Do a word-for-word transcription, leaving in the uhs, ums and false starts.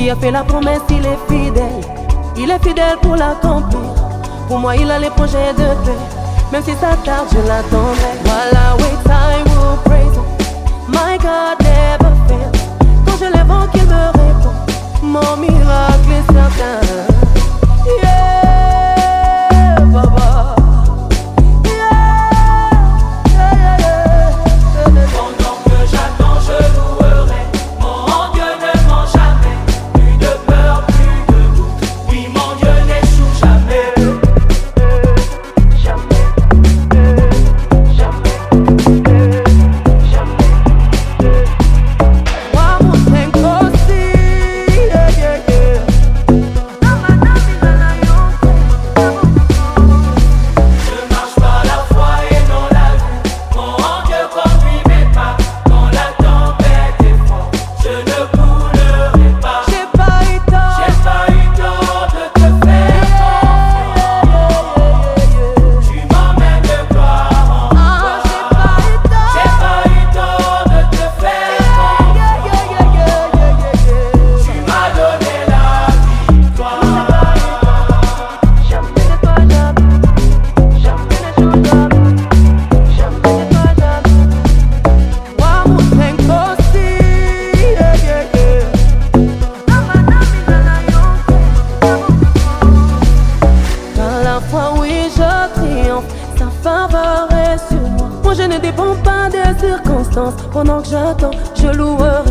Qui a fait la promesse, il est fidèle. Il est fidèle pour l'accomplir. Pour moi, il a les projets de paix. Même si ça tarde, je l'attendrai. While I wait, I will praise him. My God never fails. Quand je l'évoque, il me répond. Mon miracle est certain. Yeah, Baba. Pendant que j'attends, je louerai